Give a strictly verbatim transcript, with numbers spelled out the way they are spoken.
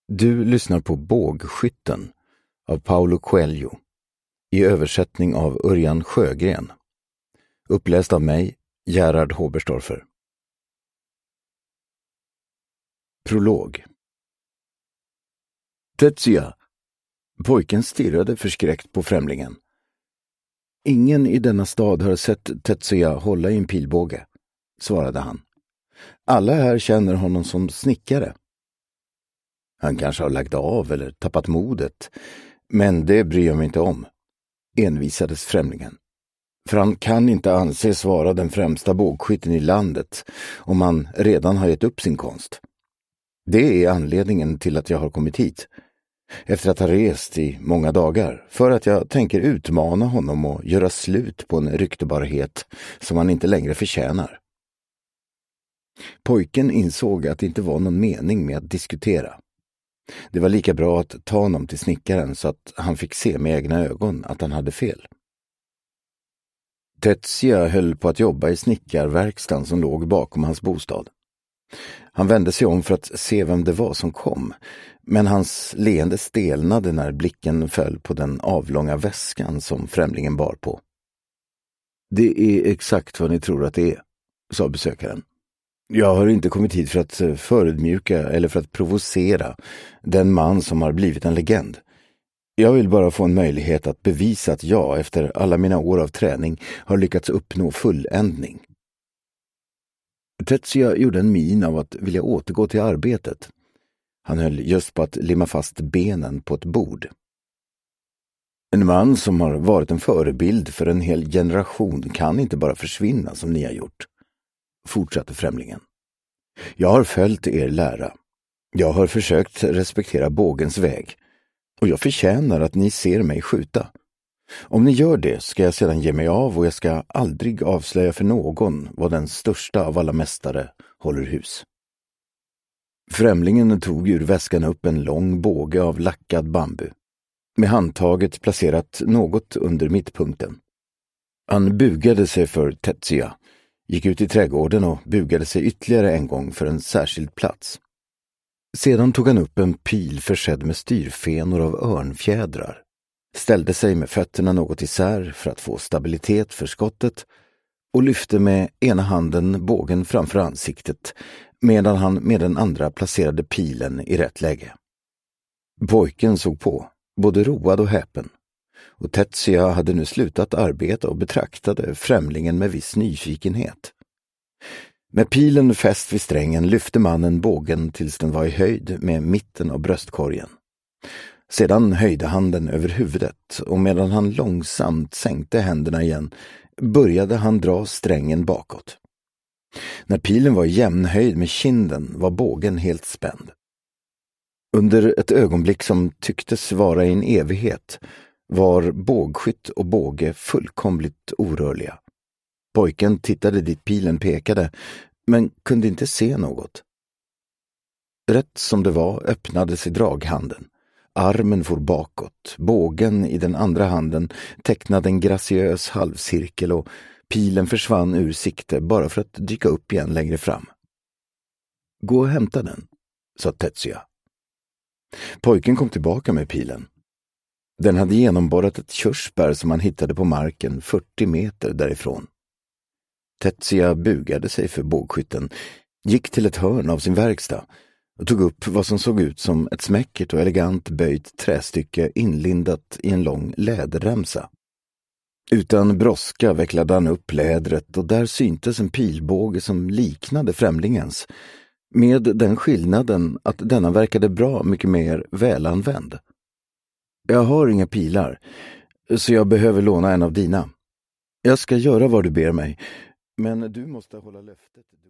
Du lyssnar på Bågskytten av Paulo Coelho i översättning av Örjan Sjögren. Uppläst av mig, Gerhard Håberstorfer. Prolog. Tetsuya. Pojken stirrade förskräckt på främlingen. Ingen i denna stad har sett Tetsuya hålla i en pilbåge, svarade han. Alla här känner honom som snickare. Han kanske har lagt av eller tappat modet, men det bryr jag mig inte om, envisades främlingen. För han kan inte anses vara den främsta bågskytten i landet om han redan har gett upp sin konst. Det är anledningen till att jag har kommit hit, efter att ha rest i många dagar, för att jag tänker utmana honom och göra slut på en ryktebarhet som han inte längre förtjänar. Pojken insåg att det inte var någon mening med att diskutera. Det var lika bra att ta honom till snickaren så att han fick se med egna ögon att han hade fel. Tetsuya höll på att jobba i snickarverkstan som låg bakom hans bostad. Han vände sig om för att se vem det var som kom, men hans leende stelnade när blicken föll på den avlånga väskan som främlingen bar på. Det är exakt vad ni tror att det är, sa besökaren. Jag har inte kommit hit för att förödmjuka eller för att provocera den man som har blivit en legend. Jag vill bara få en möjlighet att bevisa att jag, efter alla mina år av träning, har lyckats uppnå fulländning. Tetsuya gjorde en min av att vilja återgå till arbetet. Han höll just på att limma fast benen på ett bord. En man som har varit en förebild för en hel generation kan inte bara försvinna som ni har gjort, fortsatte främlingen. Jag har följt er lära. Jag har försökt respektera bågens väg. Och jag förtjänar att ni ser mig skjuta. Om ni gör det ska jag sedan ge mig av och jag ska aldrig avslöja för någon vad den största av alla mästare håller hus. Främlingen tog ur väskan upp en lång båge av lackad bambu, med handtaget placerat något under mittpunkten. Han bugade sig för Tetsuya, gick ut i trädgården och bugade sig ytterligare en gång för en särskild plats. Sedan tog han upp en pil försedd med styrfenor av örnfjädrar, ställde sig med fötterna något isär för att få stabilitet för skottet och lyfte med ena handen bågen framför ansiktet medan han med den andra placerade pilen i rätt läge. Pojken såg på, både road och häpen, och Tetsuya hade nu slutat arbeta och betraktade främlingen med viss nyfikenhet. Med pilen fäst vid strängen lyfte mannen bågen tills den var i höjd med mitten av bröstkorgen. Sedan höjde han den över huvudet och medan han långsamt sänkte händerna igen började han dra strängen bakåt. När pilen var i jämn höjd med kinden var bågen helt spänd. Under ett ögonblick som tycktes vara i en evighet var bågskytt och båge fullkomligt orörliga. Pojken tittade dit pilen pekade, men kunde inte se något. Rätt som det var öppnade sig draghanden. Armen for bakåt, bågen i den andra handen tecknade en graciös halvcirkel och pilen försvann ur sikte bara för att dyka upp igen längre fram. Gå och hämta den, sa Tetsuya. Pojken kom tillbaka med pilen. Den hade genomborrat ett körsbär som han hittade på marken fyrtio meter därifrån. Tetsuya bugade sig för bågskytten, gick till ett hörn av sin verkstad och tog upp vad som såg ut som ett smäckert och elegant böjt trästycke inlindat i en lång läderremsa. Utan brådska vecklade han upp lädret och där syntes en pilbåge som liknade främlingens, med den skillnaden att denna verkade bra mycket mer välanvänd. Jag har inga pilar, så jag behöver låna en av dina. Jag ska göra vad du ber mig, men du måste hålla löftet.